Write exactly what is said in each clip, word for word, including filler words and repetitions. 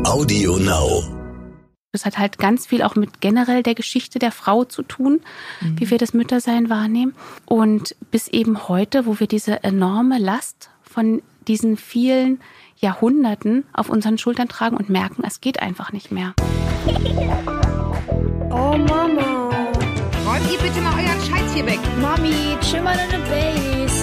Audio Now. Das hat halt ganz viel auch mit generell der Geschichte der Frau zu tun, mhm. wie wir das Müttersein wahrnehmen. Und bis eben heute, wo wir diese enorme Last von diesen vielen Jahrhunderten auf unseren Schultern tragen und merken, es geht einfach nicht mehr. Oh Mama. Räumt ihr bitte mal euren Scheiß hier weg. Mami, chill mal deine Base.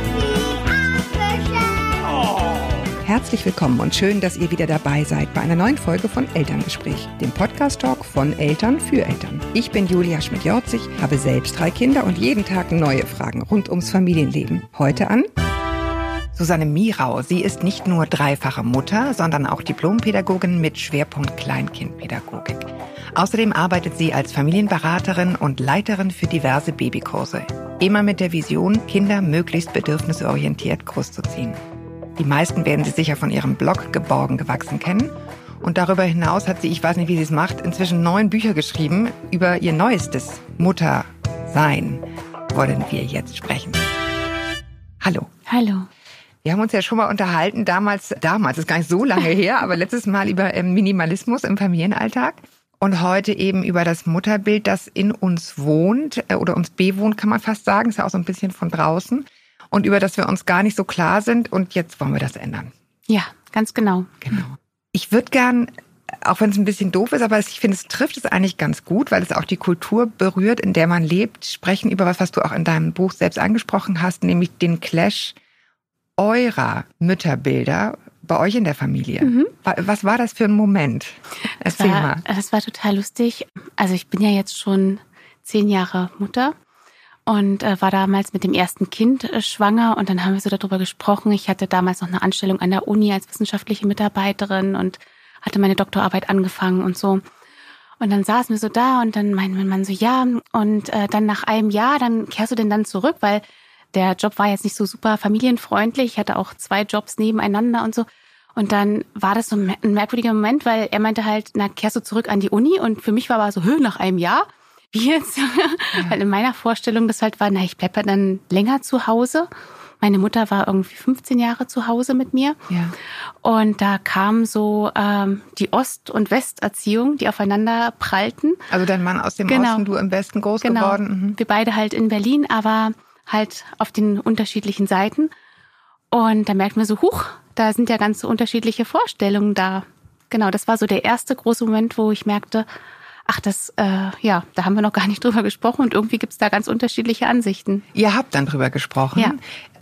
Herzlich willkommen und schön, dass ihr wieder dabei seid bei einer neuen Folge von Elterngespräch, dem Podcast-Talk von Eltern für Eltern. Ich bin Julia Schmidt-Jorzig, habe selbst drei Kinder und jeden Tag neue Fragen rund ums Familienleben. Heute an Susanne Mirau. Sie ist nicht nur dreifache Mutter, sondern auch Diplompädagogin mit Schwerpunkt Kleinkindpädagogik. Außerdem arbeitet sie als Familienberaterin und Leiterin für diverse Babykurse. Immer mit der Vision, Kinder möglichst bedürfnisorientiert großzuziehen. Die meisten werden sie sicher von ihrem Blog Geborgen gewachsen kennen. Und darüber hinaus hat sie, ich weiß nicht, wie sie es macht, inzwischen neun Bücher geschrieben über ihr neuestes Muttersein. Wollen wir jetzt sprechen. Hallo. Hallo. Wir haben uns ja schon mal unterhalten, damals, damals, ist gar nicht so lange her, aber letztes Mal über Minimalismus im Familienalltag. Und heute eben über das Mutterbild, das in uns wohnt oder uns bewohnt, kann man fast sagen. Ist ja auch so ein bisschen von draußen. Und über das wir uns gar nicht so klar sind. Und jetzt wollen wir das ändern. Ja, ganz genau. Genau. Ich würde gern, auch wenn es ein bisschen doof ist, aber ich finde, es trifft es eigentlich ganz gut, weil es auch die Kultur berührt, in der man lebt, sprechen über was, was du auch in deinem Buch selbst angesprochen hast, nämlich den Clash eurer Mütterbilder bei euch in der Familie. Mhm. Was war das für ein Moment? Erzähl das war, mal. Das war total lustig. Also ich bin ja jetzt schon zehn Jahre Mutter. Und äh, war damals mit dem ersten Kind äh, schwanger und dann haben wir so darüber gesprochen. Ich hatte damals noch eine Anstellung an der Uni als wissenschaftliche Mitarbeiterin und hatte meine Doktorarbeit angefangen und so. Und dann saßen wir so da und dann meinte mein Mann so, ja, und äh, dann nach einem Jahr, dann kehrst du denn dann zurück, weil der Job war jetzt nicht so super familienfreundlich. Ich hatte auch zwei Jobs nebeneinander und so. Und dann war das so ein merkwürdiger Moment, weil er meinte halt, na, kehrst du zurück an die Uni? Und für mich war aber so, hö, nach einem Jahr? Wie jetzt? Ja. Weil in meiner Vorstellung das halt war, na, ich bleibe dann länger zu Hause. Meine Mutter war irgendwie fünfzehn Jahre zu Hause mit mir. Ja. Und da kam so ähm, die Ost- und Westerziehung, die aufeinander prallten. Also dein Mann aus dem genau. Osten, du im Westen groß genau. geworden. Mhm. Wir beide halt in Berlin, aber halt auf den unterschiedlichen Seiten. Und da merkt man so, huch, da sind ja ganz unterschiedliche Vorstellungen da. Genau, das war so der erste große Moment, wo ich merkte, ach, das, äh, ja, da haben wir noch gar nicht drüber gesprochen und irgendwie gibt's da ganz unterschiedliche Ansichten. Ihr habt dann drüber gesprochen. Ja.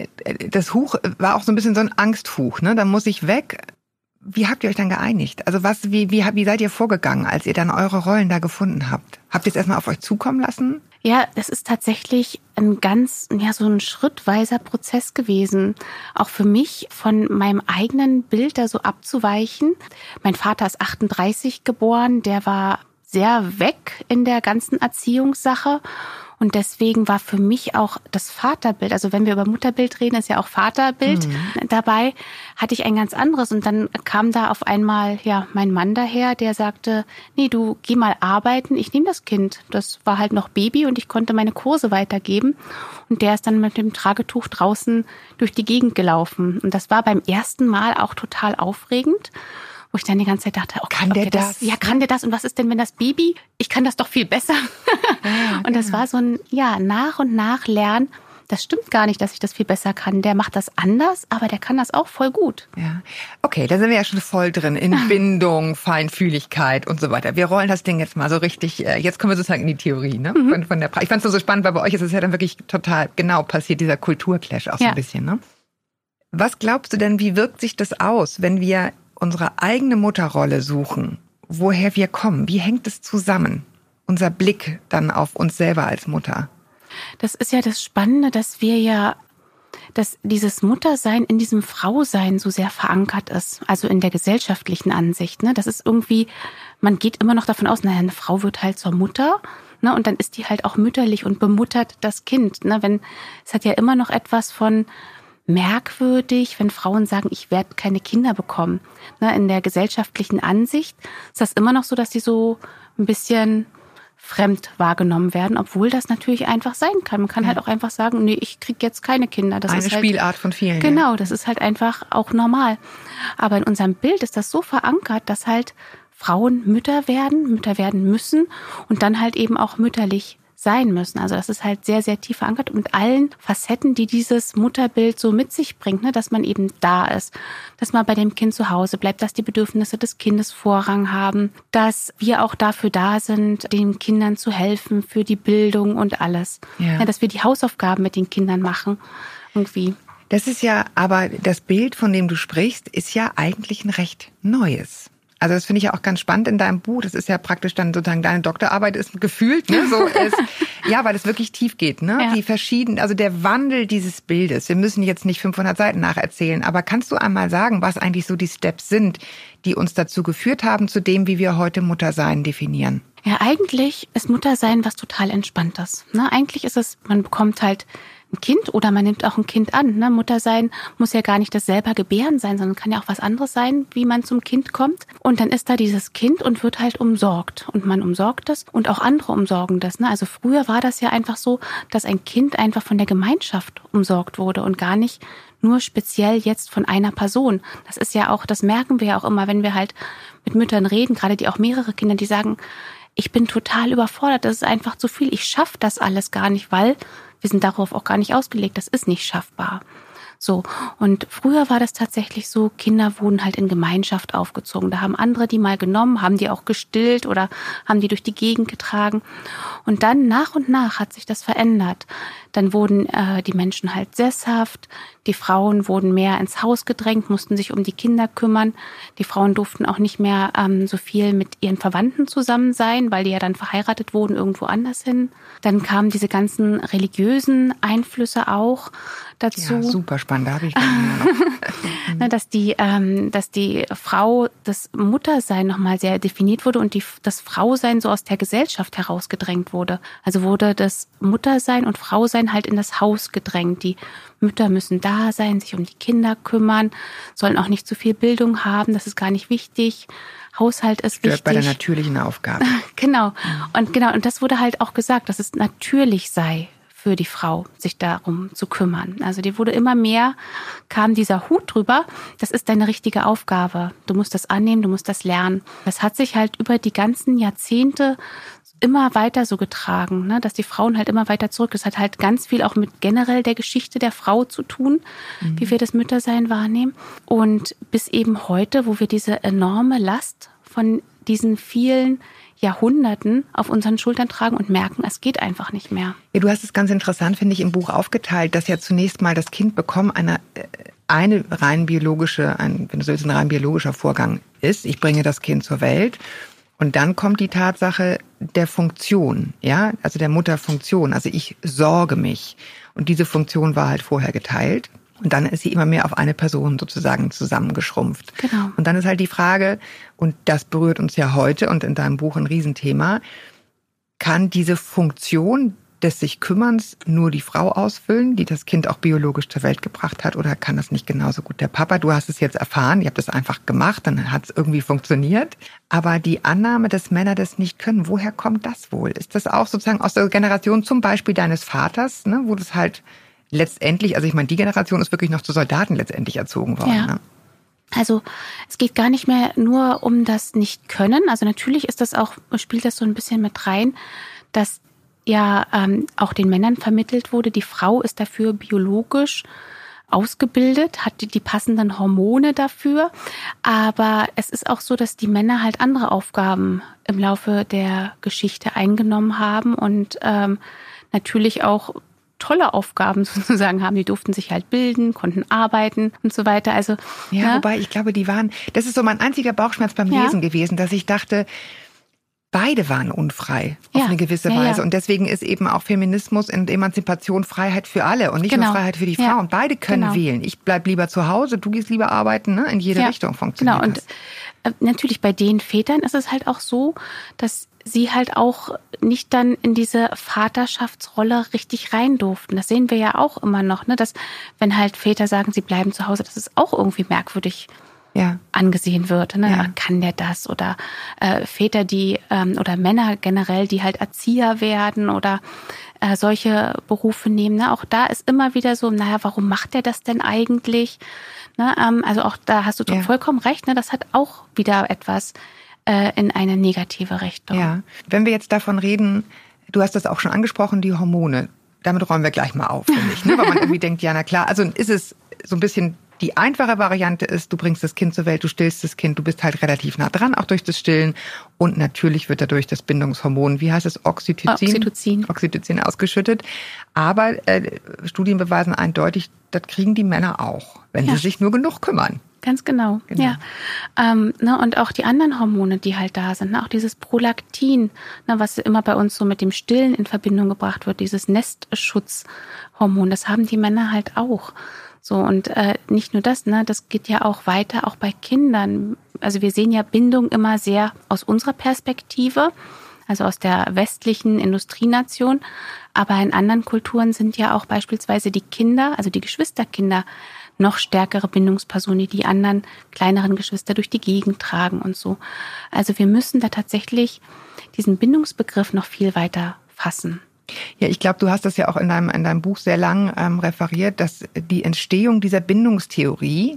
Das Huch war auch so ein bisschen so ein Angsthuch, ne? Da muss ich weg. Wie habt ihr euch dann geeinigt? Also was, wie, wie, wie seid ihr vorgegangen, als ihr dann eure Rollen da gefunden habt? Habt ihr es erstmal auf euch zukommen lassen? Ja, das ist tatsächlich ein ganz, ja, so ein schrittweiser Prozess gewesen. Auch für mich, von meinem eigenen Bild da so abzuweichen. Mein Vater ist achtunddreißig geboren, der war sehr weg in der ganzen Erziehungssache. Und deswegen war für mich auch das Vaterbild, also wenn wir über Mutterbild reden, ist ja auch Vaterbild mhm. dabei, hatte ich ein ganz anderes. Und dann kam da auf einmal ja mein Mann daher, der sagte, nee, du geh mal arbeiten, ich nehme das Kind. Das war halt noch Baby und ich konnte meine Kurse weitergeben. Und der ist dann mit dem Tragetuch draußen durch die Gegend gelaufen. Und das war beim ersten Mal auch total aufregend. Wo ich dann die ganze Zeit dachte, okay, kann der okay, das? das? Ja, kann der das? Und was ist denn, wenn das Baby, ich kann das doch viel besser. Ja, und das genau. war so ein, ja, nach und nach lernen, das stimmt gar nicht, dass ich das viel besser kann. Der macht das anders, aber der kann das auch voll gut. Ja, okay, da sind wir ja schon voll drin in Bindung, Feinfühligkeit und so weiter. Wir rollen das Ding jetzt mal so richtig, jetzt kommen wir sozusagen in die Theorie, ne? Mhm. Von, von der pra- ich fand es nur so spannend, weil bei euch ist es ja dann wirklich total genau passiert, dieser Kulturclash auch so ja. ein bisschen, ne? Was glaubst du denn, wie wirkt sich das aus, wenn wir unsere eigene Mutterrolle suchen, woher wir kommen? Wie hängt es zusammen? Unser Blick dann auf uns selber als Mutter. Das ist ja das Spannende, dass wir ja, dass dieses Muttersein in diesem Frausein so sehr verankert ist, also in der gesellschaftlichen Ansicht. Ne? Das ist irgendwie, man geht immer noch davon aus, naja, eine Frau wird halt zur Mutter, ne? Und dann ist die halt auch mütterlich und bemuttert das Kind. Ne? Wenn, es hat ja immer noch etwas von merkwürdig, wenn Frauen sagen, ich werde keine Kinder bekommen. In der gesellschaftlichen Ansicht ist das immer noch so, dass sie so ein bisschen fremd wahrgenommen werden, obwohl das natürlich einfach sein kann. Man kann ja. halt auch einfach sagen, nee, ich kriege jetzt keine Kinder. Das Eine ist halt, Spielart von vielen. Genau, ja. das ist halt einfach auch normal. Aber in unserem Bild ist das so verankert, dass halt Frauen Mütter werden, Mütter werden müssen und dann halt eben auch mütterlich sein müssen. Also das ist halt sehr, sehr tief verankert mit allen Facetten, die dieses Mutterbild so mit sich bringt, ne? Dass man eben da ist, dass man bei dem Kind zu Hause bleibt, dass die Bedürfnisse des Kindes Vorrang haben, dass wir auch dafür da sind, den Kindern zu helfen für die Bildung und alles. Ja. Ja, dass wir die Hausaufgaben mit den Kindern machen, irgendwie. Das ist ja, aber das Bild, von dem du sprichst, ist ja eigentlich ein recht neues. Also das finde ich ja auch ganz spannend in deinem Buch. Das ist ja praktisch dann sozusagen deine Doktorarbeit ist gefühlt, ne? So ist, ja, weil es wirklich tief geht, ne? Ja. Die verschiedenen, also der Wandel dieses Bildes. Wir müssen jetzt nicht fünfhundert Seiten nacherzählen, aber kannst du einmal sagen, was eigentlich so die Steps sind, die uns dazu geführt haben, zu dem, wie wir heute Muttersein definieren? Ja, eigentlich ist Muttersein was total Entspanntes. Ne? Eigentlich ist es, man bekommt halt ein Kind oder man nimmt auch ein Kind an. Ne? Muttersein muss ja gar nicht das selber Gebären sein, sondern kann ja auch was anderes sein, wie man zum Kind kommt. Und dann ist da dieses Kind und wird halt umsorgt. Und man umsorgt es und auch andere umsorgen das. Ne? Also früher war das ja einfach so, dass ein Kind einfach von der Gemeinschaft umsorgt wurde und gar nicht nur speziell jetzt von einer Person. Das ist ja auch, das merken wir ja auch immer, wenn wir halt mit Müttern reden, gerade die auch mehrere Kinder, die sagen, ich bin total überfordert, das ist einfach zu viel, ich schaffe das alles gar nicht, weil wir sind darauf auch gar nicht ausgelegt, das ist nicht schaffbar. So, und früher war das tatsächlich so, Kinder wurden halt in Gemeinschaft aufgezogen. Da haben andere die mal genommen, haben die auch gestillt oder haben die durch die Gegend getragen. Und dann nach und nach hat sich das verändert. Dann wurden äh, die Menschen halt sesshaft, die Frauen wurden mehr ins Haus gedrängt, mussten sich um die Kinder kümmern. Die Frauen durften auch nicht mehr ähm, so viel mit ihren Verwandten zusammen sein, weil die ja dann verheiratet wurden irgendwo anders hin. Dann kamen diese ganzen religiösen Einflüsse auch dazu. Ja, super spannend, da habe ich dann noch. dass die, ähm, dass die Frau, das Muttersein nochmal sehr definiert wurde und die, das Frausein so aus der Gesellschaft herausgedrängt wurde. Also wurde das Muttersein und Frausein halt in das Haus gedrängt. Die Mütter müssen da sein, sich um die Kinder kümmern, sollen auch nicht zu viel Bildung haben, das ist gar nicht wichtig. Haushalt ist Stört wichtig. Bei der natürlichen Aufgabe. Genau. Und genau, und das wurde halt auch gesagt, dass es natürlich sei für die Frau, sich darum zu kümmern. Also dir wurde immer mehr, kam dieser Hut drüber, das ist deine richtige Aufgabe. Du musst das annehmen, du musst das lernen. Das hat sich halt über die ganzen Jahrzehnte immer weiter so getragen, ne, dass die Frauen halt immer weiter zurück. Das hat halt ganz viel auch mit generell der Geschichte der Frau zu tun, mhm. wie wir das Müttersein wahrnehmen. Und bis eben heute, wo wir diese enorme Last von diesen vielen Jahrhunderten auf unseren Schultern tragen und merken, es geht einfach nicht mehr. Ja, du hast es ganz interessant, finde ich, im Buch aufgeteilt, dass ja zunächst mal das Kind bekommen eine, eine rein biologische, ein, wenn du so willst, ein rein biologischer Vorgang ist. Ich bringe das Kind zur Welt. Und dann kommt die Tatsache der Funktion, ja, also der Mutterfunktion. Also ich sorge mich. Und diese Funktion war halt vorher geteilt. Und dann ist sie immer mehr auf eine Person sozusagen zusammengeschrumpft. Genau. Und dann ist halt die Frage, und das berührt uns ja heute und in deinem Buch ein Riesenthema, kann diese Funktion des sich Kümmerns nur die Frau ausfüllen, die das Kind auch biologisch zur Welt gebracht hat, oder kann das nicht genauso gut der Papa? Du hast es jetzt erfahren, ihr habt es einfach gemacht, dann hat es irgendwie funktioniert. Aber die Annahme, dass Männer das nicht können, woher kommt das wohl? Ist das auch sozusagen aus der Generation zum Beispiel deines Vaters, ne, wo das halt letztendlich, also ich meine, die Generation ist wirklich noch zu Soldaten letztendlich erzogen worden. Ja. Ne? Also es geht gar nicht mehr nur um das Nicht-Können. Also natürlich ist das auch, spielt das so ein bisschen mit rein, dass ja ähm, auch den Männern vermittelt wurde, die Frau ist dafür biologisch ausgebildet, hat die, die passenden Hormone dafür. Aber es ist auch so, dass die Männer halt andere Aufgaben im Laufe der Geschichte eingenommen haben und ähm, natürlich auch tolle Aufgaben sozusagen haben. Die durften sich halt bilden, konnten arbeiten und so weiter. Also ja, ne? Wobei ich glaube, die waren, das ist so mein einziger Bauchschmerz beim Ja. Lesen gewesen, dass ich dachte, beide waren unfrei auf Ja. eine gewisse Ja, Weise. ja. Und deswegen ist eben auch Feminismus und Emanzipation Freiheit für alle und nicht Genau. nur Freiheit für die Frau. Ja. Und beide können Genau. wählen. Ich bleib lieber zu Hause, du gehst lieber arbeiten, ne? In jede Ja. Richtung funktioniert Genau. Und das. äh, natürlich bei den Vätern ist es halt auch so, dass sie halt auch nicht dann in diese Vaterschaftsrolle richtig rein durften. Das sehen wir ja auch immer noch, ne? Dass wenn halt Väter sagen, sie bleiben zu Hause, das ist auch irgendwie merkwürdig ja. angesehen wird. Ne? Ja. Kann der das? Oder äh, Väter, die ähm, oder Männer generell, die halt Erzieher werden oder äh, solche Berufe nehmen. Ne? Auch da ist immer wieder so, naja, warum macht der das denn eigentlich? Ne? Ähm, also auch da hast du ja. vollkommen recht. Ne? Das hat auch wieder etwas äh, in eine negative Richtung. Ja, wenn wir jetzt davon reden, du hast das auch schon angesprochen, die Hormone. Damit räumen wir gleich mal auf, finde ich. Ne? Weil man irgendwie denkt, ja, na klar, also ist es so ein bisschen, die einfache Variante ist, du bringst das Kind zur Welt, du stillst das Kind, du bist halt relativ nah dran, auch durch das Stillen. Und natürlich wird dadurch das Bindungshormon, wie heißt es, Oxytocin? Oxytocin. Oxytocin ausgeschüttet. Aber äh, Studien beweisen eindeutig, das kriegen die Männer auch, wenn ja. sie sich nur genug kümmern. Ganz genau, genau. ja. Ähm, ne, und auch die anderen Hormone, die halt da sind, ne, auch dieses Prolaktin, ne, was immer bei uns so mit dem Stillen in Verbindung gebracht wird, dieses Nestschutzhormon, das haben die Männer halt auch. So, und äh, nicht nur das, ne, das geht ja auch weiter, auch bei Kindern. Also wir sehen ja Bindung immer sehr aus unserer Perspektive, also aus der westlichen Industrienation. Aber in anderen Kulturen sind ja auch beispielsweise die Kinder, also die Geschwisterkinder, noch stärkere Bindungspersonen, die die anderen kleineren Geschwister durch die Gegend tragen und so. Also wir müssen da tatsächlich diesen Bindungsbegriff noch viel weiter fassen. Ja, ich glaube, du hast das ja auch in deinem, in deinem Buch sehr lang ähm, referiert, dass die Entstehung dieser Bindungstheorie,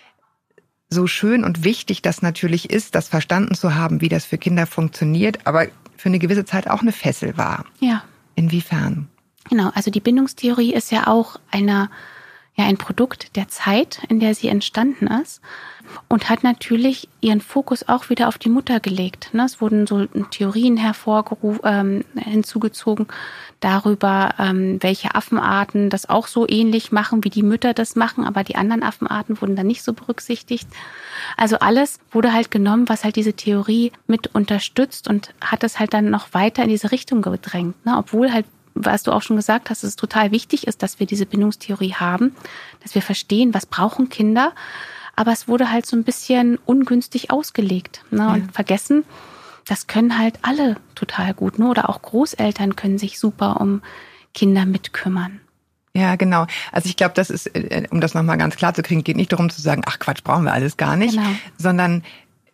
so schön und wichtig das natürlich ist, das verstanden zu haben, wie das für Kinder funktioniert, aber für eine gewisse Zeit auch eine Fessel war. Ja. Inwiefern? Genau, also die Bindungstheorie ist ja auch eine ja ein Produkt der Zeit, in der sie entstanden ist und hat natürlich ihren Fokus auch wieder auf die Mutter gelegt. Es wurden so Theorien hervorgerufen, ähm, hinzugezogen darüber, ähm, welche Affenarten das auch so ähnlich machen, wie die Mütter das machen, aber die anderen Affenarten wurden dann nicht so berücksichtigt. Also alles wurde halt genommen, was halt diese Theorie mit unterstützt und hat es halt dann noch weiter in diese Richtung gedrängt, ne? Obwohl halt, was du auch schon gesagt hast, dass es total wichtig ist, dass wir diese Bindungstheorie haben, dass wir verstehen, was brauchen Kinder. Aber es wurde halt so ein bisschen ungünstig ausgelegt, ne? Und ja. vergessen, das können halt alle total gut, ne? Oder auch Großeltern können sich super um Kinder mitkümmern. Ja, genau. Also ich glaube, das ist, um das nochmal ganz klar zu kriegen, geht nicht darum zu sagen, ach Quatsch, brauchen wir alles gar nicht, genau. sondern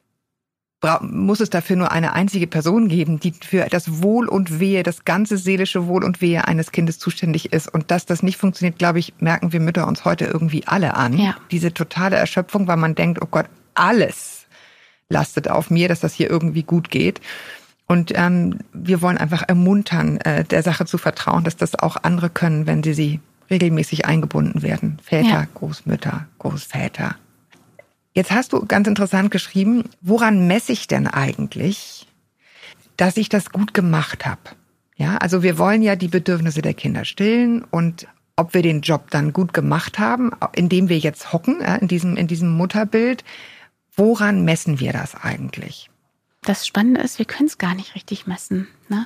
muss es dafür nur eine einzige Person geben, die für das Wohl und Wehe, das ganze seelische Wohl und Wehe eines Kindes zuständig ist. Und dass das nicht funktioniert, glaube ich, merken wir Mütter uns heute irgendwie alle an. Ja. Diese totale Erschöpfung, weil man denkt, oh Gott, alles lastet auf mir, dass das hier irgendwie gut geht. Und ähm, wir wollen einfach ermuntern, äh, der Sache zu vertrauen, dass das auch andere können, wenn sie sie regelmäßig eingebunden werden. Väter, ja. Großmütter, Großväter. Jetzt hast du ganz interessant geschrieben, woran messe ich denn eigentlich, dass ich das gut gemacht habe? Ja, also wir wollen ja die Bedürfnisse der Kinder stillen und ob wir den Job dann gut gemacht haben, indem wir jetzt hocken, in diesem, in diesem Mutterbild, woran messen wir das eigentlich? Das Spannende ist, wir können es gar nicht richtig messen, ne?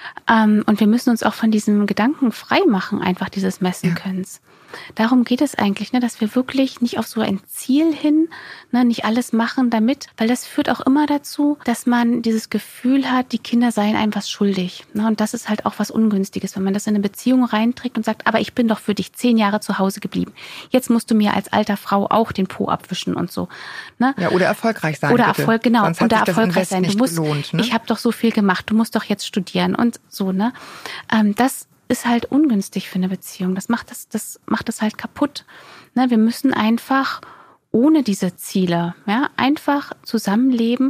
Und wir müssen uns auch von diesem Gedanken frei machen, einfach dieses Messen ja. Könnens. Darum geht es eigentlich, ne, dass wir wirklich nicht auf so ein Ziel hin, ne, nicht alles machen damit, weil das führt auch immer dazu, dass man dieses Gefühl hat, die Kinder seien einem was schuldig. Ne, und das ist halt auch was Ungünstiges, wenn man das in eine Beziehung reinträgt und sagt, aber ich bin doch für dich zehn Jahre zu Hause geblieben. Jetzt musst du mir als alter Frau auch den Po abwischen und so. Ne? Ja, oder erfolgreich sein. Oder bitte. Erfolg, genau. Sonst hat oder sich das erfolgreich Invest sein. nicht Du musst, gelohnt, ne? Ich habe doch so viel gemacht, du musst doch jetzt studieren und so, ne? Ähm, das ist halt ungünstig für eine Beziehung. Das macht das, das macht das halt kaputt. Ne, wir müssen einfach ohne diese Ziele, ja, einfach zusammenleben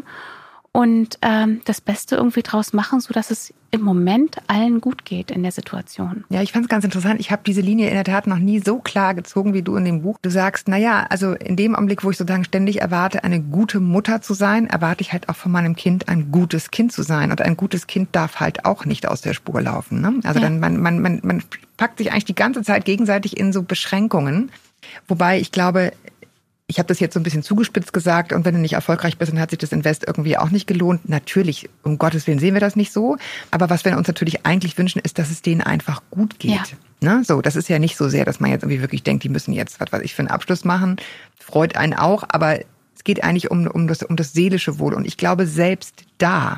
und ähm, das Beste irgendwie draus machen, sodass es im Moment allen gut geht in der Situation. Ja, ich fand es ganz interessant. Ich habe diese Linie in der Tat noch nie so klar gezogen wie du in dem Buch. Du sagst, na ja, also in dem Augenblick, wo ich sozusagen ständig erwarte, eine gute Mutter zu sein, erwarte ich halt auch von meinem Kind ein gutes Kind zu sein. Und ein gutes Kind darf halt auch nicht aus der Spur laufen. Ne? Also ja. dann man, man, man, man packt sich eigentlich die ganze Zeit gegenseitig in so Beschränkungen. Wobei ich glaube, ich habe das jetzt so ein bisschen zugespitzt gesagt und wenn du nicht erfolgreich bist, dann hat sich das Invest irgendwie auch nicht gelohnt. Natürlich, um Gottes Willen sehen wir das nicht so. Aber was wir uns natürlich eigentlich wünschen, ist, dass es denen einfach gut geht. Ja. Ne? So, das ist ja nicht so sehr, dass man jetzt irgendwie wirklich denkt, die müssen jetzt, was weiß ich, für einen Abschluss machen. Freut einen auch, aber es geht eigentlich um, um, das, um das seelische Wohl. Und ich glaube, selbst da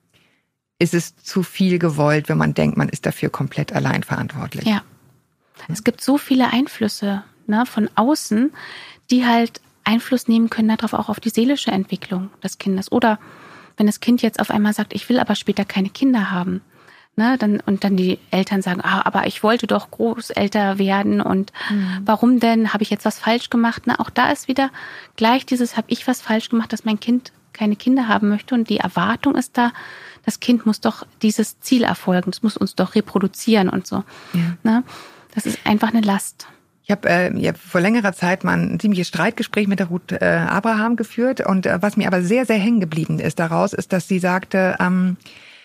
ist es zu viel gewollt, wenn man denkt, man ist dafür komplett allein verantwortlich. Ja, es gibt so viele Einflüsse, ne, von außen, die halt Einfluss nehmen können darauf auch auf die seelische Entwicklung des Kindes. Oder wenn das Kind jetzt auf einmal sagt, ich will aber später keine Kinder haben, ne, dann, und dann die Eltern sagen, ah, aber ich wollte doch Großelter werden und mhm. warum denn, habe ich jetzt was falsch gemacht? Na, auch da ist wieder gleich dieses, habe ich was falsch gemacht, dass mein Kind keine Kinder haben möchte, und die Erwartung ist da, das Kind muss doch dieses Ziel erfolgen, es muss uns doch reproduzieren und so. Ja. Ne? Das ist einfach eine Last. Ich habe äh, ja, vor längerer Zeit mal ein ziemliches Streitgespräch mit der Ruth äh, Abraham geführt, und äh, was mir aber sehr, sehr hängen geblieben ist daraus, ist, dass sie sagte, ähm,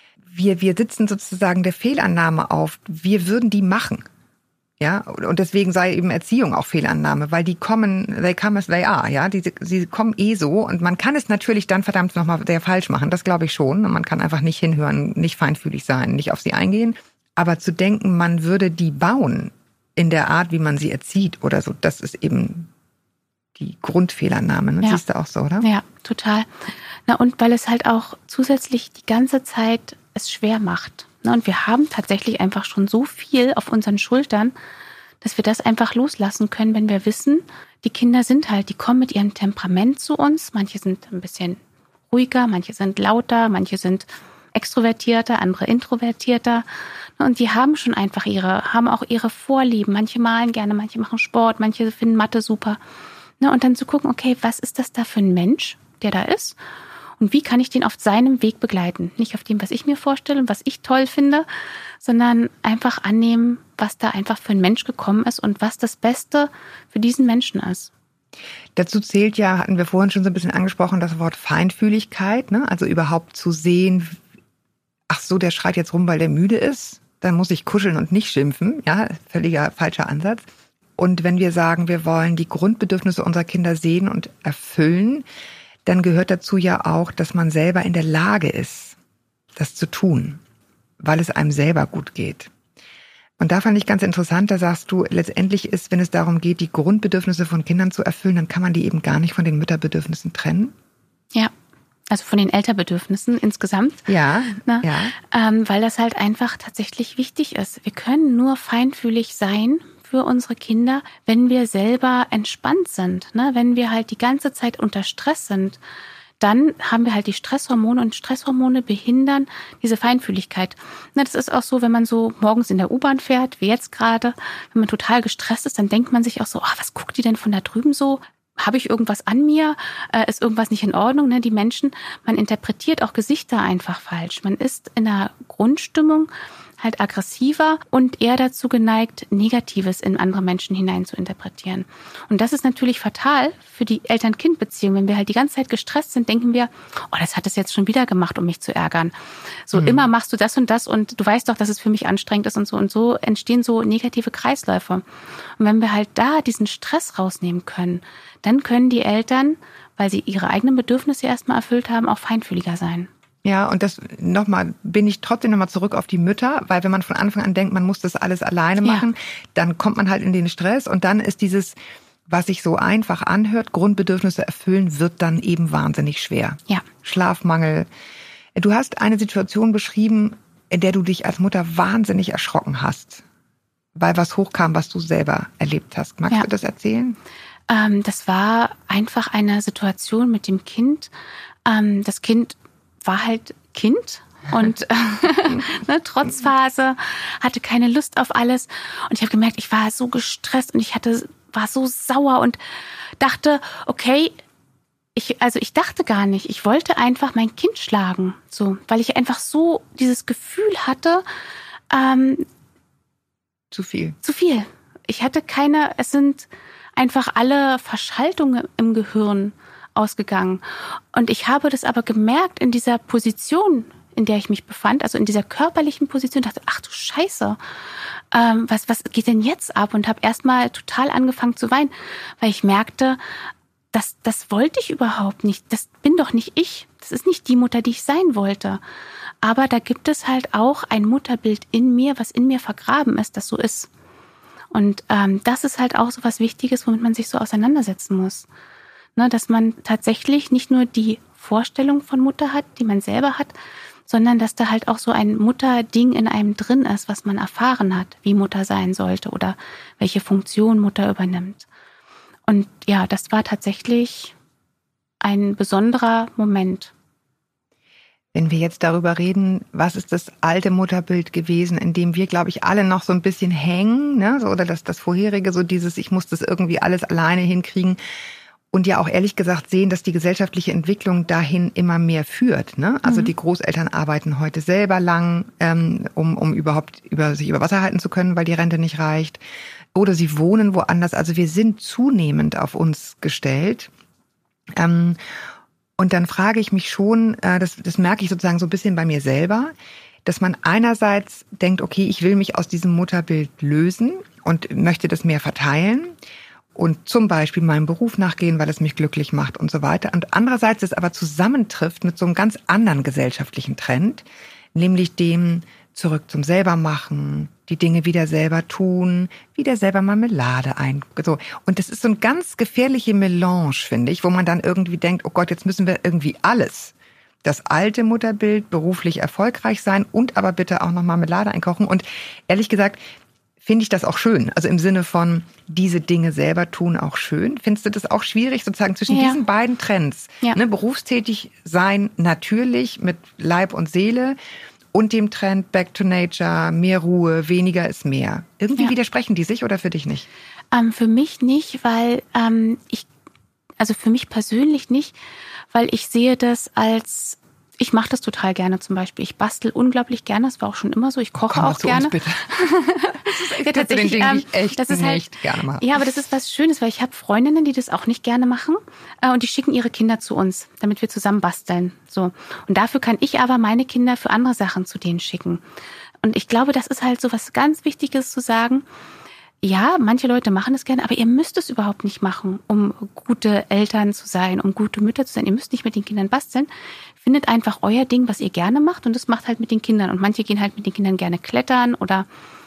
wir wir sitzen sozusagen der Fehlannahme auf, wir würden die machen. Ja, und deswegen sei eben Erziehung auch Fehlannahme, weil die kommen, they come as they are, ja, die, sie kommen eh so, und man kann es natürlich dann verdammt nochmal sehr falsch machen, das glaube ich schon, und man kann einfach nicht hinhören, nicht feinfühlig sein, nicht auf sie eingehen, aber zu denken, man würde die bauen in der Art, wie man sie erzieht oder so, das ist eben die Grundfehlannahme, ne? Ja. Siehst du auch so, oder? Ja, total. Na, und weil es halt auch zusätzlich die ganze Zeit es schwer macht. Und wir haben tatsächlich einfach schon so viel auf unseren Schultern, dass wir das einfach loslassen können, wenn wir wissen, die Kinder sind halt, die kommen mit ihrem Temperament zu uns. Manche sind ein bisschen ruhiger, manche sind lauter, manche sind extrovertierter, andere introvertierter. Und die haben schon einfach ihre, haben auch ihre Vorlieben. Manche malen gerne, manche machen Sport, manche finden Mathe super. Und dann zu gucken, okay, was ist das da für ein Mensch, der da ist? Und wie kann ich den auf seinem Weg begleiten? Nicht auf dem, was ich mir vorstelle und was ich toll finde, sondern einfach annehmen, was da einfach für ein Mensch gekommen ist und was das Beste für diesen Menschen ist. Dazu zählt ja, hatten wir vorhin schon so ein bisschen angesprochen, das Wort Feinfühligkeit, ne? Also überhaupt zu sehen, ach so, der schreit jetzt rum, weil der müde ist, dann muss ich kuscheln und nicht schimpfen. Ja, völliger falscher Ansatz. Und wenn wir sagen, wir wollen die Grundbedürfnisse unserer Kinder sehen und erfüllen, dann gehört dazu ja auch, dass man selber in der Lage ist, das zu tun, weil es einem selber gut geht. Und da fand ich ganz interessant, da sagst du, letztendlich ist, wenn es darum geht, die Grundbedürfnisse von Kindern zu erfüllen, dann kann man die eben gar nicht von den Mütterbedürfnissen trennen. Ja, also von den Elternbedürfnissen insgesamt. Ja, ne? ja. Ähm, weil das halt einfach tatsächlich wichtig ist. Wir können nur feinfühlig sein für unsere Kinder, wenn wir selber entspannt sind, ne? Wenn wir halt die ganze Zeit unter Stress sind, dann haben wir halt die Stresshormone, und Stresshormone behindern diese Feinfühligkeit. Ne, das ist auch so, wenn man so morgens in der U-Bahn fährt, wie jetzt gerade, wenn man total gestresst ist, dann denkt man sich auch so, oh, was guckt die denn von da drüben so? Habe ich irgendwas an mir? Äh, ist irgendwas nicht in Ordnung? Ne? Die Menschen, man interpretiert auch Gesichter einfach falsch. Man ist in einer Grundstimmung halt aggressiver und eher dazu geneigt, Negatives in andere Menschen hinein zu interpretieren. Und das ist natürlich fatal für die Eltern-Kind-Beziehung. Wenn wir halt die ganze Zeit gestresst sind, denken wir, oh, das hat es jetzt schon wieder gemacht, um mich zu ärgern. So, mhm. immer machst du das und das und du weißt doch, dass es für mich anstrengend ist und so. Und so entstehen so negative Kreisläufe. Und wenn wir halt da diesen Stress rausnehmen können, dann können die Eltern, weil sie ihre eigenen Bedürfnisse erstmal erfüllt haben, auch feinfühliger sein. Ja, und das nochmal, bin ich trotzdem nochmal zurück auf die Mütter, weil wenn man von Anfang an denkt, man muss das alles alleine machen, ja. dann kommt man halt in den Stress, und dann ist dieses, was sich so einfach anhört, Grundbedürfnisse erfüllen, wird dann eben wahnsinnig schwer. Ja. Schlafmangel. Du hast eine Situation beschrieben, in der du dich als Mutter wahnsinnig erschrocken hast, weil was hochkam, was du selber erlebt hast. Magst ja. du das erzählen? Ähm, das war einfach eine Situation mit dem Kind. Ähm, das Kind war halt Kind und ne, Trotzphase, hatte keine Lust auf alles. Und ich habe gemerkt, ich war so gestresst und ich hatte, war so sauer und dachte, okay, ich, also ich dachte gar nicht, ich wollte einfach mein Kind schlagen, so, weil ich einfach so dieses Gefühl hatte, ähm, zu viel. Zu viel. Ich hatte keine, es sind einfach alle Verschaltungen im Gehirn ausgegangen. Und ich habe das aber gemerkt in dieser Position, in der ich mich befand, also in dieser körperlichen Position, dachte, ach du Scheiße, ähm, was, was geht denn jetzt ab? Und habe erstmal total angefangen zu weinen, weil ich merkte, das, das wollte ich überhaupt nicht. Das bin doch nicht ich. Das ist nicht die Mutter, die ich sein wollte. Aber da gibt es halt auch ein Mutterbild in mir, was in mir vergraben ist, das so ist. Und ähm, das ist halt auch so was Wichtiges, womit man sich so auseinandersetzen muss. Ne, dass man tatsächlich nicht nur die Vorstellung von Mutter hat, die man selber hat, sondern dass da halt auch so ein Mutterding in einem drin ist, was man erfahren hat, wie Mutter sein sollte oder welche Funktion Mutter übernimmt. Und ja, das war tatsächlich ein besonderer Moment. Wenn wir jetzt darüber reden, was ist das alte Mutterbild gewesen, in dem wir, glaube ich, alle noch so ein bisschen hängen, ne? So, oder das, das vorherige, so dieses, ich muss das irgendwie alles alleine hinkriegen. Und ja auch ehrlich gesagt sehen, dass die gesellschaftliche Entwicklung dahin immer mehr führt. Ne? Also mhm. die Großeltern arbeiten heute selber lang, ähm, um, um überhaupt über sich über Wasser halten zu können, weil die Rente nicht reicht. Oder sie wohnen woanders. Also wir sind zunehmend auf uns gestellt. Ähm, und dann frage ich mich schon, äh, das, das merke ich sozusagen so ein bisschen bei mir selber, dass man einerseits denkt, okay, ich will mich aus diesem Mutterbild lösen und möchte das mehr verteilen. Und zum Beispiel meinem Beruf nachgehen, weil es mich glücklich macht und so weiter. Und andererseits es aber zusammentrifft mit so einem ganz anderen gesellschaftlichen Trend, nämlich dem zurück zum Selbermachen, die Dinge wieder selber tun, wieder selber Marmelade ein. So. Und das ist so eine ganz gefährliche Melange, finde ich, wo man dann irgendwie denkt, oh Gott, jetzt müssen wir irgendwie alles. Das alte Mutterbild, beruflich erfolgreich sein und aber bitte auch noch Marmelade einkochen. Und ehrlich gesagt, finde ich das auch schön. Also im Sinne von, diese Dinge selber tun auch schön. Findest du das auch schwierig, sozusagen zwischen ja. diesen beiden Trends? Ja. Ne, berufstätig sein natürlich mit Leib und Seele und dem Trend Back to Nature, mehr Ruhe, weniger ist mehr. Irgendwie ja. widersprechen die sich oder für dich nicht? Ähm, für mich nicht, weil ähm, ich, also für mich persönlich nicht, weil ich sehe das als... Ich mache das total gerne zum Beispiel. Ich bastel unglaublich gerne. Das war auch schon immer so. Ich koche Komm mal auch zu gerne. Uns, bitte. Das ist ja tatsächlich, den Dingen, die ich ähm, echt das ist halt, nicht gerne mache. Ja, aber das ist was Schönes, weil ich habe Freundinnen, die das auch nicht gerne machen äh, und die schicken ihre Kinder zu uns, damit wir zusammen basteln. So. Und dafür kann ich aber meine Kinder für andere Sachen zu denen schicken. Und ich glaube, das ist halt so was ganz Wichtiges zu sagen. Ja, manche Leute machen es gerne, aber ihr müsst es überhaupt nicht machen, um gute Eltern zu sein, um gute Mütter zu sein. Ihr müsst nicht mit den Kindern basteln. Findet einfach euer Ding, was ihr gerne macht, und das macht halt mit den Kindern. Und manche gehen halt mit den Kindern gerne klettern oder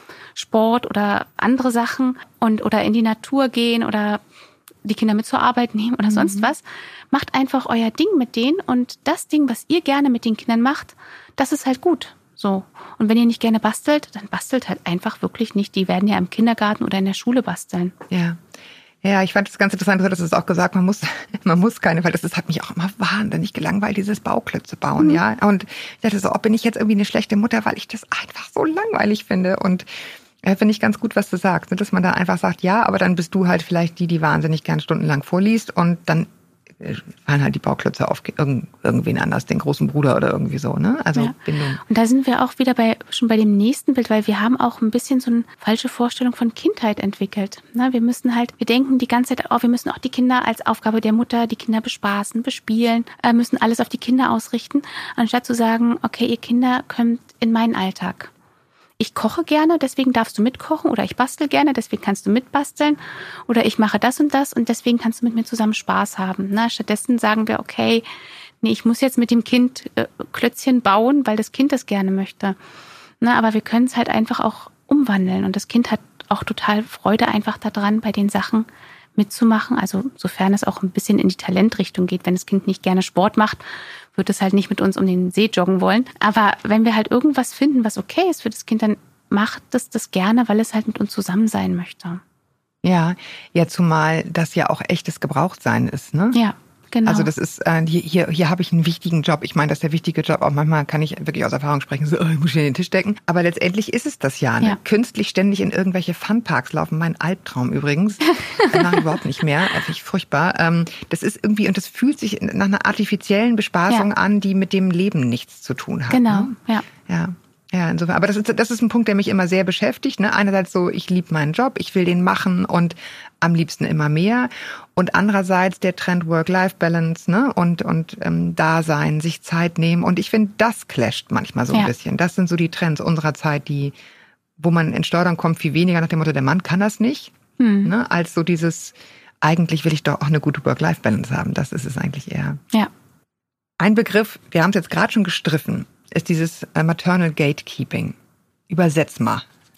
Sport oder andere Sachen und oder in die Natur gehen oder die Kinder mit zur Arbeit nehmen oder sonst mhm. was. Macht einfach euer Ding mit denen, und das Ding, was ihr gerne mit den Kindern macht, das ist halt gut. So. Und wenn ihr nicht gerne bastelt, dann bastelt halt einfach wirklich nicht. Die werden ja im Kindergarten oder in der Schule basteln. Ja. Ja, ich fand das ganz interessant, du hattest es auch gesagt, man muss, man muss keine, weil das, das hat mich auch immer wahnsinnig gelangweilt, dieses Bauklötze bauen, mhm. ja. Und ich dachte so, oh, bin ich jetzt irgendwie eine schlechte Mutter, weil ich das einfach so langweilig finde. Und ja, finde ich ganz gut, was du sagst, dass man da einfach sagt, ja, aber dann bist du halt vielleicht die, die wahnsinnig gern stundenlang vorliest, und dann fallen halt die Bauklötze auf irgendwen anders, den großen Bruder oder irgendwie so, ne? Also ja. Bindung. Und da sind wir auch wieder bei schon bei dem nächsten Bild, weil wir haben auch ein bisschen so eine falsche Vorstellung von Kindheit entwickelt. Ne? Wir müssen halt, wir denken die ganze Zeit, oh, wir müssen auch die Kinder als Aufgabe der Mutter, die Kinder bespaßen, bespielen, äh, müssen alles auf die Kinder ausrichten, anstatt zu sagen, okay, ihr Kinder kommt in meinen Alltag. Ich koche gerne, deswegen darfst du mitkochen, oder ich bastel gerne, deswegen kannst du mitbasteln, oder ich mache das und das und deswegen kannst du mit mir zusammen Spaß haben. Na, stattdessen sagen wir, okay, nee, ich muss jetzt mit dem Kind äh, Klötzchen bauen, weil das Kind das gerne möchte. Na, aber wir können es halt einfach auch umwandeln, und das Kind hat auch total Freude einfach daran, bei den Sachen mitzumachen, also sofern es auch ein bisschen in die Talentrichtung geht. Wenn das Kind nicht gerne Sport macht, wird es halt nicht mit uns um den See joggen wollen. Aber wenn wir halt irgendwas finden, was okay ist für das Kind, dann macht es das gerne, weil es halt mit uns zusammen sein möchte. Ja, ja, zumal das ja auch echtes Gebrauchtsein ist, ne? Ja. Genau. Also das ist, äh, hier, hier, hier habe ich einen wichtigen Job. Ich meine, das ist der wichtige Job. Auch manchmal kann ich wirklich aus Erfahrung sprechen, so, oh, ich muss hier den Tisch decken. Aber letztendlich ist es das ja. Ne? Ja. Künstlich ständig in irgendwelche Funparks laufen. Mein Albtraum übrigens. Das mache ich überhaupt nicht mehr. Finde ich furchtbar. Ähm, das ist irgendwie, und das fühlt sich nach einer artifiziellen Bespaßung ja. an, die mit dem Leben nichts zu tun hat. Genau, ne? ja. Ja. Ja, insofern. Aber das ist, das ist ein Punkt, der mich immer sehr beschäftigt. Ne? Einerseits so, ich liebe meinen Job, ich will den machen und am liebsten immer mehr. Und andererseits der Trend Work-Life-Balance, ne? und und ähm, Dasein, sich Zeit nehmen. Und ich finde, das clasht manchmal so ein ja. bisschen. Das sind so die Trends unserer Zeit, die, wo man in Steuern kommt, viel weniger nach dem Motto, der Mann kann das nicht, hm. ne? als so dieses, eigentlich will ich doch auch eine gute Work-Life-Balance haben. Das ist es eigentlich eher. Ja. Ein Begriff, wir haben es jetzt gerade schon gestriffen, ist dieses Maternal Gatekeeping. Übersetz mal.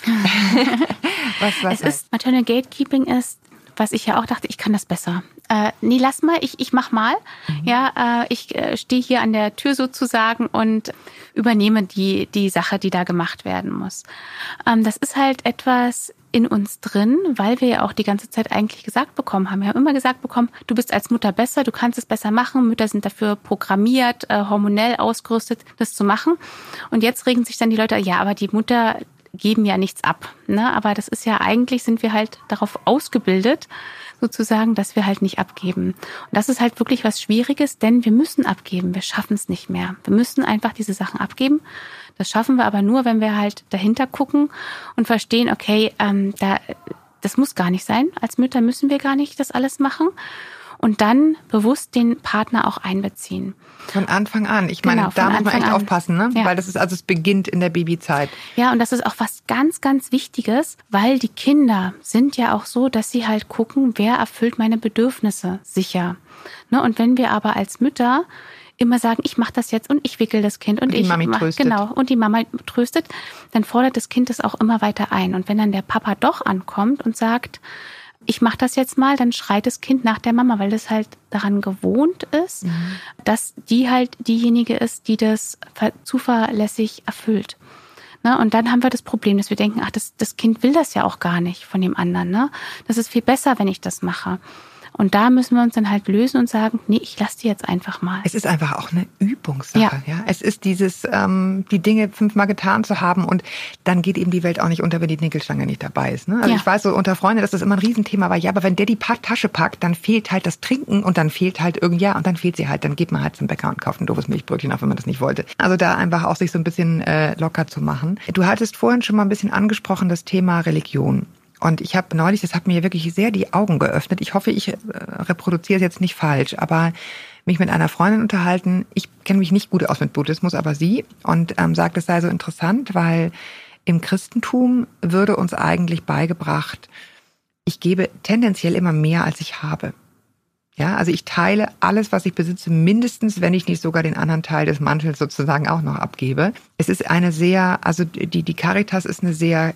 was, was es ist, Maternal Gatekeeping ist, was ich ja auch dachte, ich kann das besser. Äh, nee, lass mal, ich, ich mach mal. Mhm. Ja, äh, ich äh, stehe hier an der Tür sozusagen und übernehme die, die Sache, die da gemacht werden muss. Ähm, das ist halt etwas, in uns drin, weil wir ja auch die ganze Zeit eigentlich gesagt bekommen haben. Wir haben immer gesagt bekommen, du bist als Mutter besser, du kannst es besser machen. Mütter sind dafür programmiert, äh, hormonell ausgerüstet, das zu machen. Und jetzt regen sich dann die Leute, ja, aber die Mutter geben ja nichts ab. Ne? Aber das ist ja eigentlich, sind wir halt darauf ausgebildet, sozusagen, dass wir halt nicht abgeben. Und das ist halt wirklich was Schwieriges, denn wir müssen abgeben, wir schaffen es nicht mehr. Wir müssen einfach diese Sachen abgeben. Das schaffen wir aber nur, wenn wir halt dahinter gucken und verstehen, okay, ähm, da, das muss gar nicht sein. Als Mütter müssen wir gar nicht das alles machen. Und dann bewusst den Partner auch einbeziehen. Von Anfang an. Ich meine, genau, da muss man echt an. aufpassen, ne? Ja. Weil das ist, also es beginnt in der Babyzeit. Ja, und das ist auch was ganz, ganz Wichtiges, weil die Kinder sind ja auch so, dass sie halt gucken, wer erfüllt meine Bedürfnisse sicher. Ne? Und wenn wir aber als Mütter immer sagen, ich mache das jetzt und ich wickel das Kind und, und die ich Mami mach, tröstet. Genau, und die Mama tröstet, dann fordert das Kind das auch immer weiter ein. Und wenn dann der Papa doch ankommt und sagt, ich mache das jetzt mal, dann schreit das Kind nach der Mama, weil das halt daran gewohnt ist, mhm. dass die halt diejenige ist, die das zuverlässig erfüllt. Ne? Und dann haben wir das Problem, dass wir denken, ach, das, das Kind will das ja auch gar nicht von dem anderen. Ne? Das ist viel besser, wenn ich das mache. Und da müssen wir uns dann halt lösen und sagen, nee, ich lasse die jetzt einfach mal. Es ist einfach auch eine Übungssache. Ja. Ja? Es ist dieses, ähm, die Dinge fünfmal getan zu haben und dann geht eben die Welt auch nicht unter, wenn die Nickelstange nicht dabei ist. Ne? Also ja. ich weiß so unter Freunden, dass das immer ein Riesenthema war. Ja, aber wenn der die Tasche packt, dann fehlt halt das Trinken und dann fehlt halt irgend, ja, und dann fehlt sie halt. Dann geht man halt zum Bäcker und kauft ein doofes Milchbrötchen, auch wenn man das nicht wollte. Also da einfach auch sich so ein bisschen äh, locker zu machen. Du hattest vorhin schon mal ein bisschen angesprochen, das Thema Religion. Und ich habe neulich, das hat mir wirklich sehr die Augen geöffnet. Ich hoffe, ich reproduziere es jetzt nicht falsch, aber mich mit einer Freundin unterhalten. Ich kenne mich nicht gut aus mit Buddhismus, aber sie. Und ähm, sagt, es sei so interessant, weil im Christentum würde uns eigentlich beigebracht, ich gebe tendenziell immer mehr, als ich habe. Ja, also ich teile alles, was ich besitze, mindestens, wenn ich nicht sogar den anderen Teil des Mantels sozusagen auch noch abgebe. Es ist eine sehr, also die, die Caritas ist eine sehr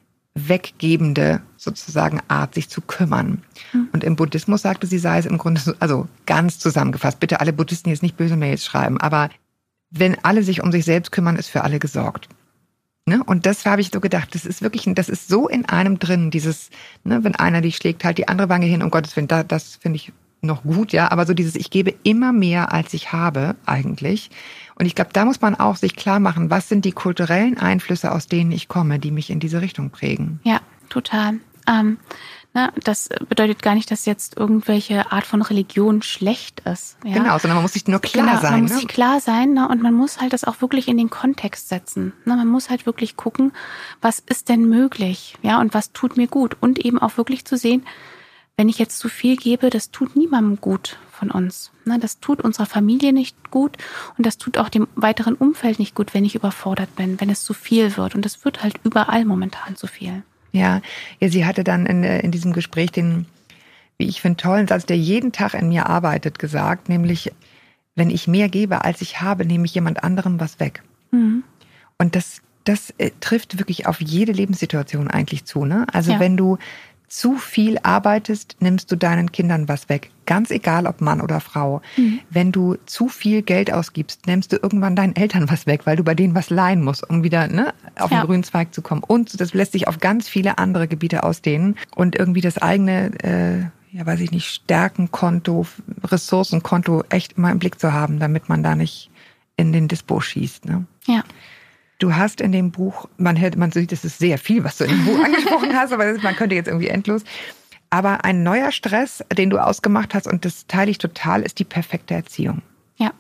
weggebende sozusagen Art, sich zu kümmern. Mhm. Und im Buddhismus sagte sie, sei es im Grunde so, also ganz zusammengefasst, bitte alle Buddhisten jetzt nicht böse Mails schreiben, aber wenn alle sich um sich selbst kümmern, ist für alle gesorgt. Ne? Und das habe ich so gedacht, das ist wirklich, das ist so in einem drin, dieses, ne, wenn einer dich schlägt, halt die andere Wange hin, um Gottes Willen, da, das finde ich noch gut, ja, aber so dieses, ich gebe immer mehr, als ich habe, eigentlich. Und ich glaube, da muss man auch sich klar machen, was sind die kulturellen Einflüsse, aus denen ich komme, die mich in diese Richtung prägen. Ja, total. Ähm, ne, das bedeutet gar nicht, dass jetzt irgendwelche Art von Religion schlecht ist. Ja? Genau, sondern man muss sich nur klar genau, sein. Man muss ne? sich klar sein, ne, und man muss halt das auch wirklich in den Kontext setzen. Ne? Man muss halt wirklich gucken, was ist denn möglich, ja, und was tut mir gut. Und eben auch wirklich zu sehen, wenn ich jetzt zu viel gebe, das tut niemandem gut von uns. Das tut unserer Familie nicht gut und das tut auch dem weiteren Umfeld nicht gut, wenn ich überfordert bin, wenn es zu viel wird. Und es wird halt überall momentan zu viel. Ja, ja, sie hatte dann in, in diesem Gespräch den, wie ich finde, tollen Satz, der jeden Tag in mir arbeitet, gesagt, nämlich, wenn ich mehr gebe, als ich habe, nehme ich jemand anderem was weg. Mhm. Und das, das äh, trifft wirklich auf jede Lebenssituation eigentlich zu. Ne? Also ja. wenn du zu viel arbeitest, nimmst du deinen Kindern was weg. Ganz egal, ob Mann oder Frau. Mhm. Wenn du zu viel Geld ausgibst, nimmst du irgendwann deinen Eltern was weg, weil du bei denen was leihen musst, um wieder ne, auf ja. den grünen Zweig zu kommen. Und das lässt sich auf ganz viele andere Gebiete ausdehnen. Und irgendwie das eigene, äh, ja weiß ich nicht, Stärkenkonto, Ressourcenkonto echt mal im Blick zu haben, damit man da nicht in den Dispo schießt. Ne? Ja. Du hast in dem Buch, man hört, man sieht, es ist sehr viel, was du in dem Buch angesprochen hast, aber man könnte jetzt irgendwie endlos. Aber ein neuer Stress, den du ausgemacht hast, und das teile ich total, ist die perfekte Erziehung. Ja.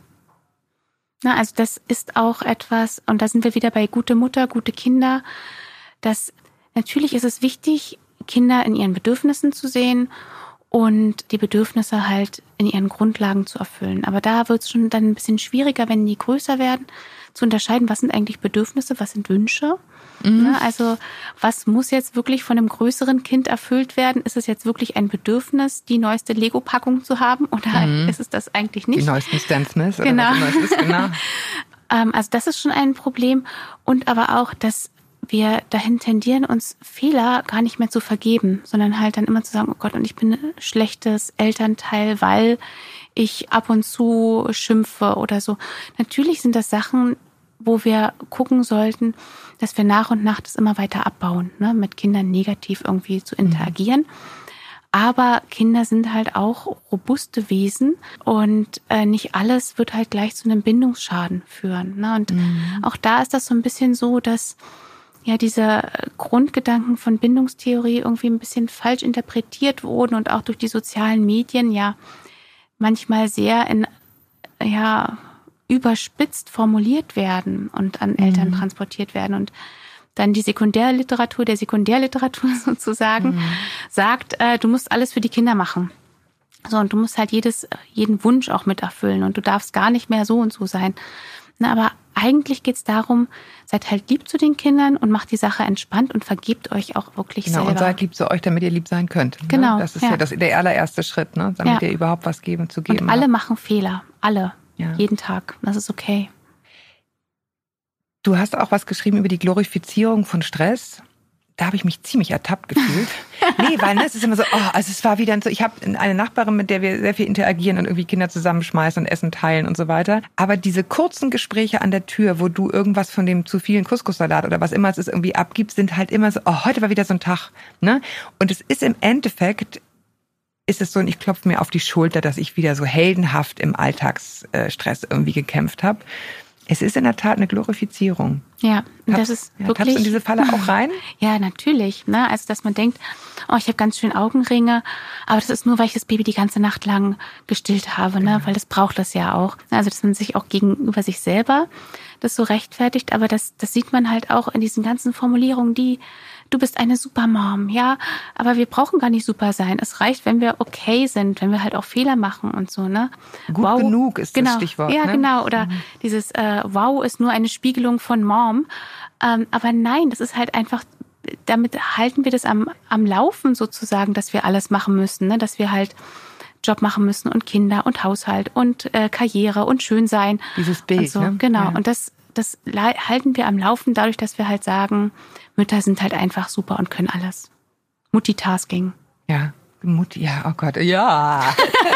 Na, also das ist auch etwas, und da sind wir wieder bei gute Mutter, gute Kinder. Das, natürlich ist es wichtig, Kinder in ihren Bedürfnissen zu sehen und die Bedürfnisse halt in ihren Grundlagen zu erfüllen. Aber da wird es schon dann ein bisschen schwieriger, wenn die größer werden, zu unterscheiden, was sind eigentlich Bedürfnisse, was sind Wünsche. Mhm. Ja, also was muss jetzt wirklich von einem größeren Kind erfüllt werden? Ist es jetzt wirklich ein Bedürfnis, die neueste Lego-Packung zu haben oder mhm. ist es das eigentlich nicht? Die neuesten Stan Smith oder genau. was immer es ist, genau. Also das ist schon ein Problem und aber auch, dass wir dahin tendieren, uns Fehler gar nicht mehr zu vergeben, sondern halt dann immer zu sagen, oh Gott, und ich bin ein schlechtes Elternteil, weil ich ab und zu schimpfe oder so. Natürlich sind das Sachen, wo wir gucken sollten, dass wir nach und nach das immer weiter abbauen, ne, mit Kindern negativ irgendwie zu interagieren. Mhm. Aber Kinder sind halt auch robuste Wesen und äh, nicht alles wird halt gleich zu einem Bindungsschaden führen. Ne? Und mhm. auch da ist das so ein bisschen so, dass ja diese Grundgedanken von Bindungstheorie irgendwie ein bisschen falsch interpretiert wurden und auch durch die sozialen Medien ja manchmal sehr in ja überspitzt formuliert werden und an Eltern mhm. transportiert werden. Und dann die Sekundärliteratur der Sekundärliteratur sozusagen mhm. sagt, äh, du musst alles für die Kinder machen. So, und du musst halt jedes, jeden Wunsch auch mit erfüllen und du darfst gar nicht mehr so und so sein. Na, aber eigentlich geht's darum, seid halt lieb zu den Kindern und macht die Sache entspannt und vergebt euch auch wirklich genau, selber. Und seid lieb zu euch, damit ihr lieb sein könnt. Genau. Ne? Das ist ja, ja das, der allererste Schritt, ne? Damit ja. ihr überhaupt was geben zu geben Und alle habt. machen Fehler. Alle. Ja. Jeden Tag. Das ist okay. Du hast auch was geschrieben über die Glorifizierung von Stress. Da habe ich mich ziemlich ertappt gefühlt. Nee, weil ne, es ist immer so, oh, also es war wieder so, ich habe eine Nachbarin, mit der wir sehr viel interagieren und irgendwie Kinder zusammenschmeißen und Essen teilen und so weiter. Aber diese kurzen Gespräche an der Tür, wo du irgendwas von dem zu vielen Couscous-Salat oder was immer es ist irgendwie abgibst, sind halt immer so, oh, heute war wieder so ein Tag. Ne? Und es ist im Endeffekt, ist es so, und ich klopfe mir auf die Schulter, dass ich wieder so heldenhaft im Alltagsstress irgendwie gekämpft habe. Es ist in der Tat eine Glorifizierung. Ja, und Tappst, das ist ja, wirklich... Tappst du in diese Falle auch rein? Ja, natürlich. Ne? Also, dass man denkt, oh, ich habe ganz schön Augenringe, aber das ist nur, weil ich das Baby die ganze Nacht lang gestillt habe, ne? Weil das braucht das ja auch. Also, dass man sich auch gegenüber sich selber das so rechtfertigt, aber das, das sieht man halt auch in diesen ganzen Formulierungen, die du bist eine Supermom, ja, aber wir brauchen gar nicht super sein. Es reicht, wenn wir okay sind, wenn wir halt auch Fehler machen und so, ne? Gut wow. genug ist genau. das Stichwort. Ja, ne? genau. Oder mhm. dieses äh, Wow ist nur eine Spiegelung von Mom. Ähm, aber nein, das ist halt einfach, damit halten wir das am, am Laufen sozusagen, dass wir alles machen müssen, ne? Dass wir halt Job machen müssen und Kinder und Haushalt und äh, Karriere und schön sein. Dieses Bild, und so. ne? Genau. Ja. Und das Das halten wir am Laufen dadurch, dass wir halt sagen, Mütter sind halt einfach super und können alles. Multitasking. Ja, Mutti, ja, oh Gott, ja.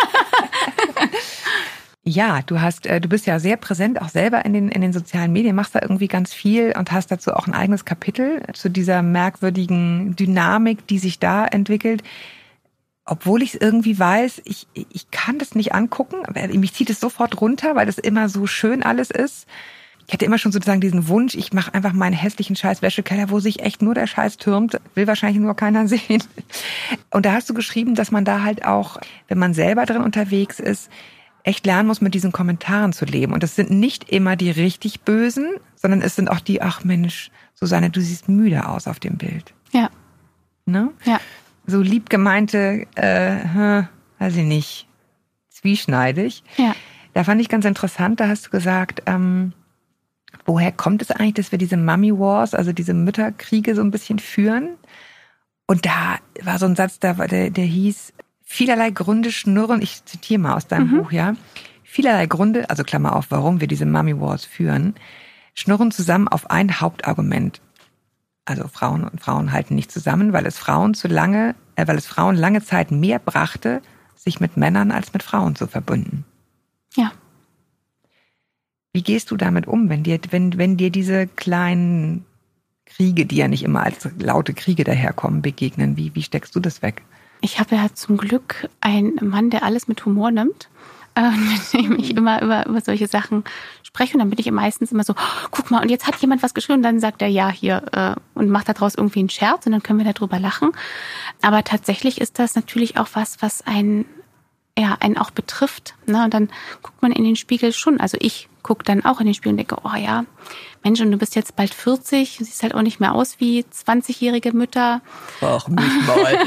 Ja, du hast, du bist ja sehr präsent, auch selber in den, in den sozialen Medien, machst da irgendwie ganz viel und hast dazu auch ein eigenes Kapitel zu dieser merkwürdigen Dynamik, die sich da entwickelt. Obwohl ich es irgendwie weiß, ich, ich kann das nicht angucken, mich zieht es sofort runter, weil das immer so schön alles ist. Ich hatte immer schon sozusagen diesen Wunsch, ich mache einfach meinen hässlichen scheiß Wäschekeller, wo sich echt nur der Scheiß türmt, will wahrscheinlich nur keiner sehen. Und da hast du geschrieben, dass man da halt auch, wenn man selber drin unterwegs ist, echt lernen muss, mit diesen Kommentaren zu leben. Und das sind nicht immer die richtig Bösen, sondern es sind auch die, ach Mensch, Susanne, du siehst müde aus auf dem Bild. Ja. Ne? Ja. So lieb gemeinte, äh, weiß ich nicht, zwieschneidig. Ja. Da fand ich ganz interessant, da hast du gesagt, ähm, woher kommt es eigentlich, dass wir diese Mummy Wars, also diese Mütterkriege so ein bisschen führen? Und da war so ein Satz, der, der, der hieß, vielerlei Gründe schnurren, ich zitiere mal aus deinem mhm. Buch, ja, vielerlei Gründe, also Klammer auf, warum wir diese Mummy Wars führen, schnurren zusammen auf ein Hauptargument. Also Frauen und Frauen halten nicht zusammen, weil es Frauen zu lange, äh, weil es Frauen lange Zeit mehr brachte, sich mit Männern als mit Frauen zu verbinden. Ja. Wie gehst du damit um, wenn dir, wenn, wenn dir diese kleinen Kriege, die ja nicht immer als laute Kriege daherkommen, begegnen? Wie, wie steckst du das weg? Ich habe ja zum Glück einen Mann, der alles mit Humor nimmt, äh, mit dem ich immer über, über solche Sachen spreche. Und dann bin ich meistens immer so, oh, guck mal, und jetzt hat jemand was geschrieben. Und dann sagt er, ja, hier, äh, und macht daraus irgendwie einen Scherz. Und dann können wir darüber lachen. Aber tatsächlich ist das natürlich auch was, was einen, ja, einen auch betrifft. Ne? Und dann guckt man in den Spiegel schon. Also ich gucke dann auch in den Spiegel und denke, oh ja, Mensch, und du bist jetzt bald vierzig, du siehst halt auch nicht mehr aus wie zwanzigjährige Mütter. Ach, nicht mal.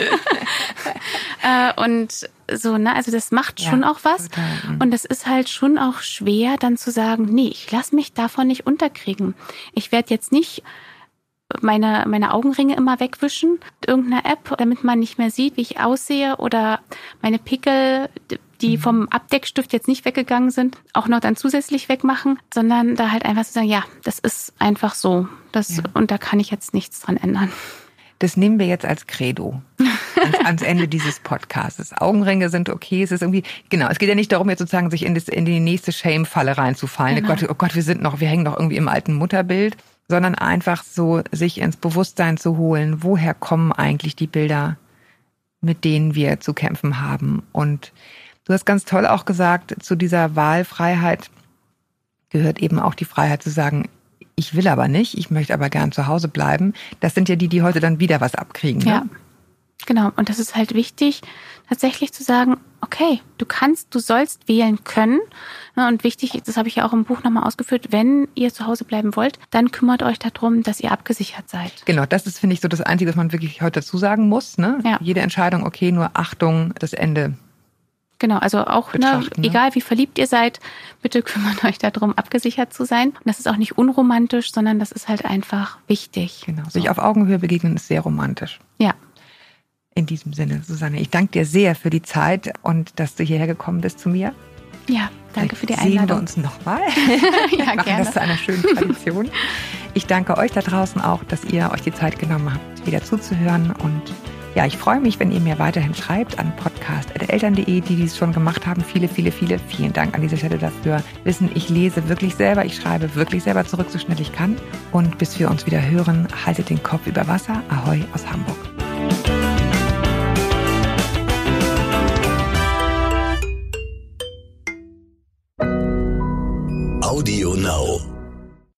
äh, und so, ne, also das macht schon ja, auch was. Total. Und es ist halt schon auch schwer, dann zu sagen, nee, ich lass mich davon nicht unterkriegen. Ich werde jetzt nicht meine meine Augenringe immer wegwischen mit irgendeiner App, damit man nicht mehr sieht, wie ich aussehe, oder meine Pickel, die mhm. vom Abdeckstift jetzt nicht weggegangen sind, auch noch dann zusätzlich wegmachen, sondern da halt einfach zu sagen, ja, das ist einfach so. Das, ja. Und da kann ich jetzt nichts dran ändern. Das nehmen wir jetzt als Credo. ans, ans Ende dieses Podcasts. Augenringe sind okay, es ist irgendwie, genau, es geht ja nicht darum, jetzt sozusagen sich in, das, in die nächste Shame-Falle reinzufallen. Genau. Oh Gott, oh Gott, wir sind noch, wir hängen noch irgendwie im alten Mutterbild, sondern einfach so sich ins Bewusstsein zu holen, woher kommen eigentlich die Bilder, mit denen wir zu kämpfen haben. Und du hast ganz toll auch gesagt, zu dieser Wahlfreiheit gehört eben auch die Freiheit zu sagen, ich will aber nicht, ich möchte aber gern zu Hause bleiben. Das sind ja die, die heute dann wieder was abkriegen. Ne? Ja, genau. Und das ist halt wichtig, tatsächlich zu sagen, okay, du kannst, du sollst wählen können. Und wichtig, das habe ich ja auch im Buch nochmal ausgeführt, wenn ihr zu Hause bleiben wollt, dann kümmert euch darum, dass ihr abgesichert seid. Genau, das ist, finde ich, so das Einzige, was man wirklich heute dazu sagen muss. Ne? Ja. Jede Entscheidung, okay, nur Achtung, das Ende. Genau, also auch, ne, ne? egal wie verliebt ihr seid, bitte kümmert euch darum, abgesichert zu sein. Und das ist auch nicht unromantisch, sondern das ist halt einfach wichtig. Genau, so. sich auf Augenhöhe begegnen ist sehr romantisch. Ja. In diesem Sinne, Susanne, ich danke dir sehr für die Zeit und dass du hierher gekommen bist zu mir. Ja, danke für die Sehen wir Einladung. uns nochmal. Ja, machen gerne. das zu einer schönen Tradition. Ich danke euch da draußen auch, dass ihr euch die Zeit genommen habt, wieder zuzuhören. Und ja, ich freue mich, wenn ihr mir weiterhin schreibt an podcast punkt eltern punkt de, die dies schon gemacht haben. Viele, viele, viele. Vielen Dank an dieser Stelle dafür. Wissen, ich lese wirklich selber, ich schreibe wirklich selber zurück, so schnell ich kann. Und bis wir uns wieder hören, haltet den Kopf über Wasser. Ahoi aus Hamburg. Audio Now.